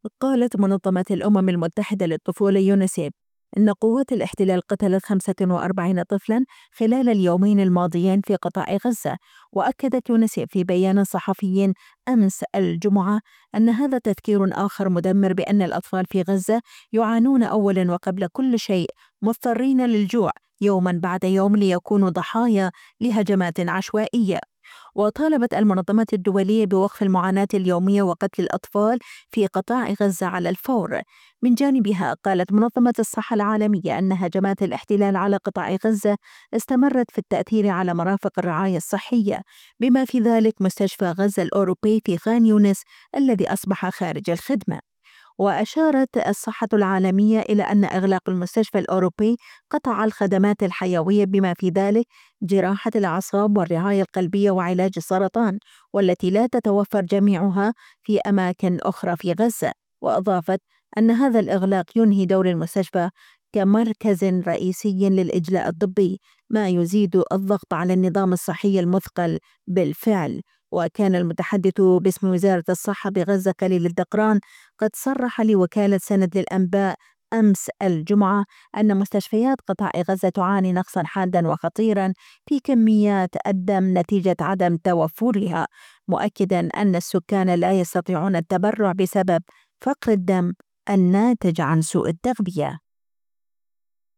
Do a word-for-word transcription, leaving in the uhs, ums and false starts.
قالت منظمة الأمم المتحدة للطفولة يونيسيف إن قوات الاحتلال قتلت خمسة وأربعين طفلاً خلال اليومين الماضيين في قطاع غزة. وأكدت يونيسيف في بيان صحفي أمس الجمعة أن هذا تذكير آخر مدمر بأن الأطفال في غزة يعانون أولاً وقبل كل شيء، مضطرين للجوع يوماً بعد يوم ليكونوا ضحايا لهجمات عشوائية. وطالبت المنظمات الدولية بوقف المعاناة اليومية وقتل الأطفال في قطاع غزة على الفور. من جانبها قالت منظمة الصحة العالمية أن هجمات الاحتلال على قطاع غزة استمرت في التأثير على مرافق الرعاية الصحية، بما في ذلك مستشفى غزة الأوروبي في خان يونس الذي أصبح خارج الخدمة. وأشارت الصحة العالمية إلى أن إغلاق المستشفى الأوروبي قطع الخدمات الحيوية بما في ذلك جراحة الأعصاب والرعاية القلبية وعلاج السرطان، والتي لا تتوفر جميعها في أماكن أخرى في غزة. وأضافت أن هذا الإغلاق ينهي دور المستشفى كمركز رئيسي للإجلاء الطبي، ما يزيد الضغط على النظام الصحي المثقل بالفعل. وكان المتحدث باسم وزارة الصحة بغزة خليل الدقران قد صرح لوكالة سند للأنباء أمس الجمعة أن مستشفيات قطاع غزة تعاني نقصا حادا وخطيرا في كميات الدم نتيجة عدم توفرها، مؤكدا أن السكان لا يستطيعون التبرع بسبب فقر الدم الناتج عن سوء التغذية.